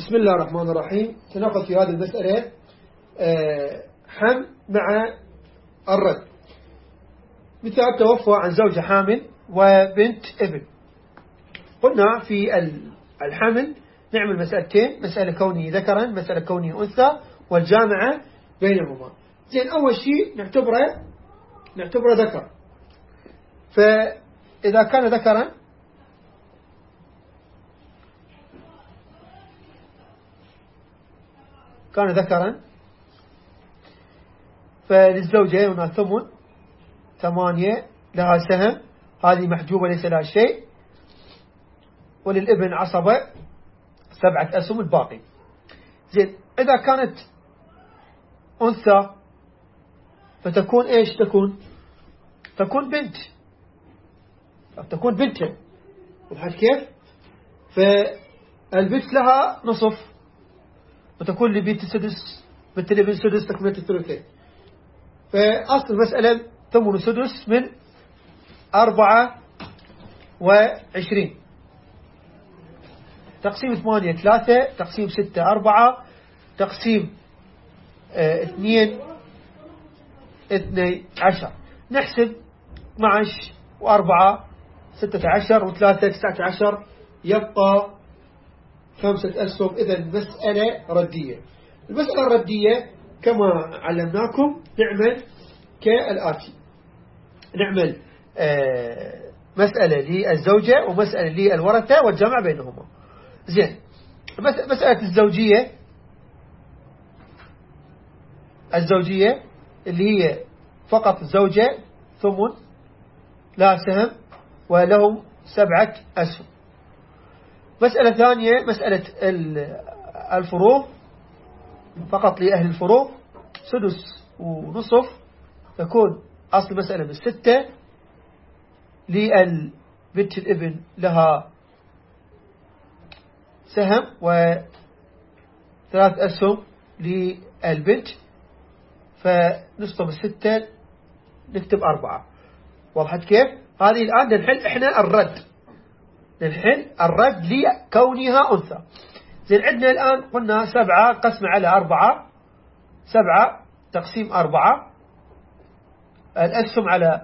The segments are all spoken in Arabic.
بسم الله الرحمن الرحيم. سنأخذ في هذه المسألة حمل مع الرد. مثال توفى عن زوجة حامل وبنت ابن. قلنا في الحمل نعمل مسألتين، مسألة كوني ذكرا، مسألة كوني أنثى، والجامعة بينهما. زين، أول شيء نعتبره ذكر. فإذا كان ذكرا فللزوجة هنا 8 لها سهم، هذه محجوبة ليس لها شيء، وللابن عصبة 7 أسهم الباقي. زين، إذا كانت أنثى فتكون إيش؟ تكون بنت، أو تكون بنت. وضحت كيف؟ فالبنت لها نصف، وتكون لبنت السدس، بنت الابن سدس، تكملة الثلثين. فأصل المسألة 8 سدس من 24. تقسيم 8 3، تقسيم 6 4، تقسيم 2 12. نحسب 12 و4 16 و3 19، يبقى 5 أسهم. إذن مسألة ردية. المسألة الردية كما علمناكم نعمل كالآتي: نعمل مسألة للزوجة ومسألة للورثة والجمع بينهما. زين، مسألة الزوجية اللي هي فقط زوجة 8 لا سهم ولهم 7 أسهم. مسألة ثانية مسألة الفروض، فقط لأهل الفروض 6 ونصف، يكون أصل مسألة من 6. للبنت الابن لها سهم و3 أسهم للبنت، فنصف 6 نكتب 4. وضحت كيف؟ هذه الآن نحل إحنا الرد لكونها أنثى. زين، عندنا الآن قلنا 7 قسم على 4، 7 تقسيم 4، الأسهم على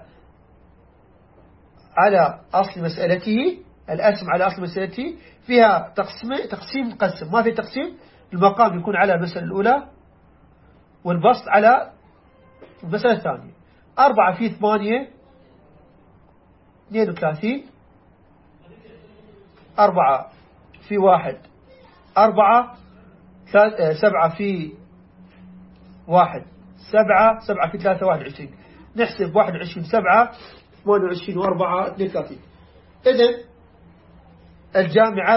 أصل مسألته، الأسهم على أصل مسألته فيها تقسيم قسم، ما في تقسيم. المقام يكون على المسألة الأولى، والبسط على المسألة الثانية. 4 في 8 32، 4 في 1 4، 7 في 1 7، 7 في 3 21. نحسب 21 7 28 و4 32. إذن الجامعة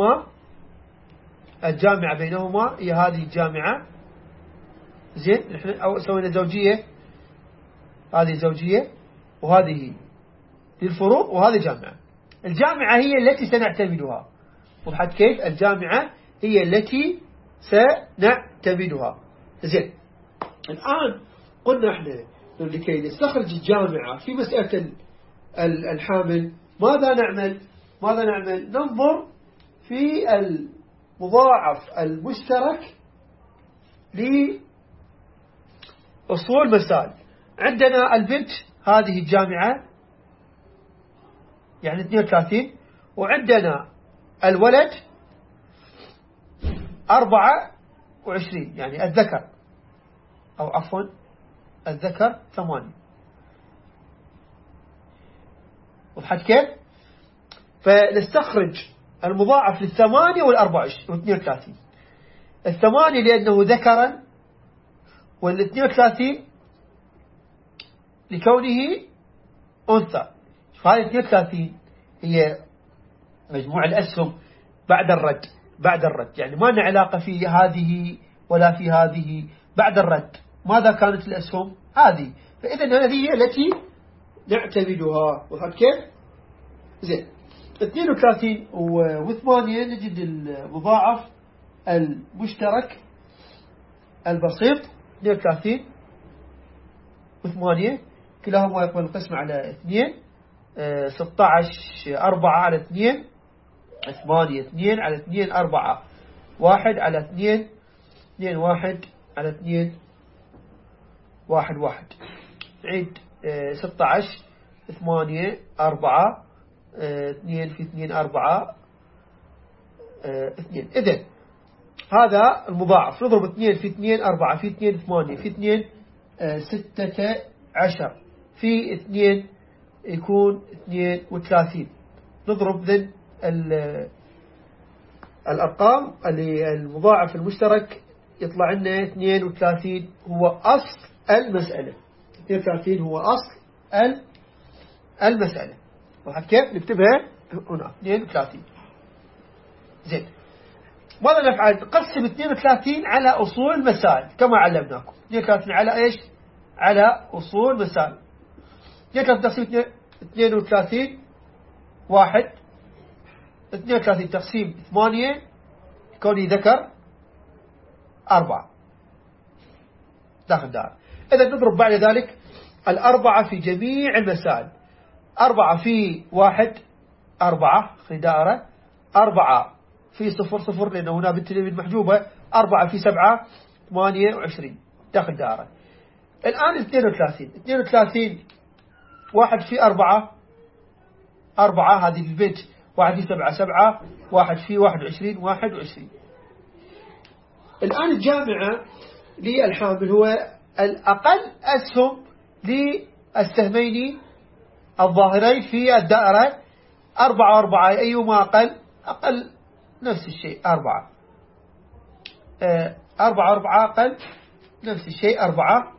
بينهما هي هذه الجامعة. زين، نحن سوينا زوجية، هذه زوجية وهذه للفروض وهذه جامعة. الجامعة هي التي سنعتمدها. وضحت كيف؟ الجامعة هي التي سنعتمدها. زين، الآن قلنا احنا لكي نستخرج الجامعة في مسألة الحامل ماذا نعمل؟ ننظر في المضاعف المشترك لأصول مسائل. عندنا البنت هذه الجامعة يعني 32، وعندنا الولد 24 يعني الذكر، أو عفوا الذكر 8. وضحت كيف؟ فنستخرج المضاعف لل8 وال32. 8 لأنه ذكرا، وال32 لكونه أنثى. فهذه 32 هي مجموع الأسهم بعد الرد، يعني ما لنا علاقة في هذه ولا في هذه. بعد الرد ماذا كانت الأسهم؟ هذه. فإذن هذه هي التي نعتمدها. وضحت كيف؟ زين، 32 و8 نجد المضاعف المشترك البسيط. 32 و8 كلاهما يقبل القسم على 2. 16 4 على 2، 8 2 على 2 4 1 على 2 2 1 على 2 1 1. نعيد 16 8 4 2 في 2 4 2. إذن هذا المضاعف. نضرب 2 في 2 4 في 2 8 في 2 16 في 2 يكون 32. نضرب ذن الأرقام اللي المضاعف المشترك يطلع لنا 32 هو أصل المسألة. 32 هو أصل المسألة. كيف نكتبها هنا 32. زين، ماذا نفعل؟ نقسم 32 على أصول المسائل كما علمناكم. 32 على إيش؟ على أصول مسائل. 32 32 1 32 تقسيم 8 كوني ذكر 4 داخل دائرة. إذا نضرب بعد ذلك 4 في جميع المسائل. 4 في 1 4 في دائرة. 4 في 0 0 لأنه هنا بنت الابن محجوبة. 4 في 7 28 داخل دائرة. الآن 32 1 في 4 4 هذه البنت. 1 في 7 7 1 في 21 21. الآن الجامعة للحامل هو الأقل أسهم للسهمين الظاهرين في الدائرة. 4 4 أيهما أقل نفس الشيء 4 4 4 أقل نفس الشيء 4.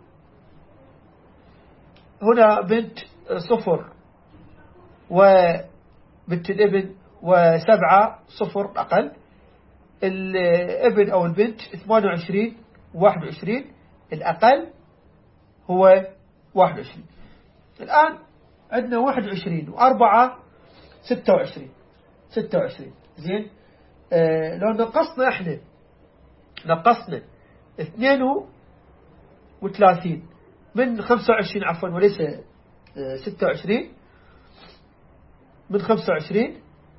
هنا بنت 0 وبنت الابن و7 0 أقل. الابن أو البنت 28 21. الأقل هو 21. الآن عندنا 21 و4 26. زين، لو نقصنا احنا نقصنا 32 من 25 عفوا وليس 26 من 25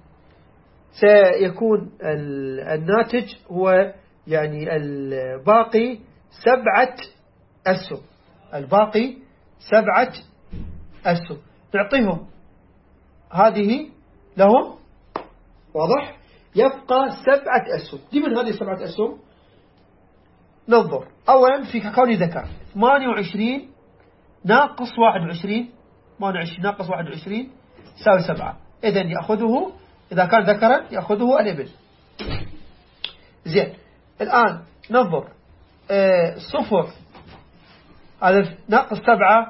سيكون الناتج هو يعني الباقي 7 أسهم. الباقي 7 أسهم نعطيهم هذه لهم. واضح؟ يبقى 7 أسهم. دي من هذه 7 أسهم ننظر أولا في كوني ذكر 28 ناقص 21. 28 ناقص 21 يساوي 7. إذن يأخذه إذا كان ذكرا يأخذه الابن. زين، الآن ننظر 0 هذا ناقص 7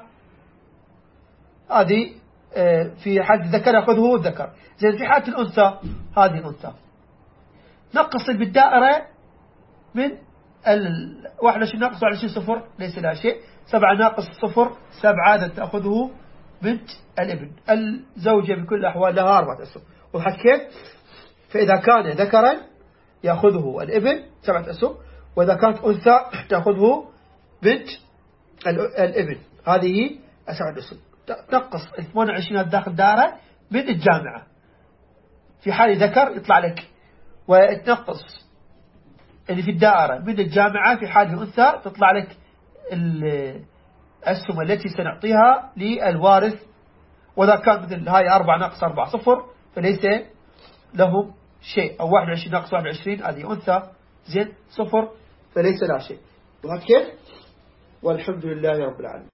هذه في حالة الذكر يأخذه الذكر. زين، في حالة الأنثى هذه الأنثى نقص بالدائرة من 21 ناقص 21 0 ليس لها شيء. 7 ناقص 0 7 تأخذه بنت الابن. الزوجة بكل الأحوال لها 4 أسهم. وضحت كيف؟ فإذا كان ذكرا يأخذه الابن 7 أسهم، وإذا كانت أنثى تأخذه بنت الابن. هذه 7 أسهم. تنقص 28 داخل دائرة من الجامعة. في حال ذكر يطلع لك، وتنقص اللي في الدائرة من الجامعة في حال أنثى تطلع لك الأسهم التي سنعطيها للوارث. وإذا كان مثل هاي 4 ناقص 4 0 فليس لهم شيء. أو 21 ناقص 21 هذه أنثى زين 0 فليس لها شيء. وهكذا والحمد لله رب العالمين.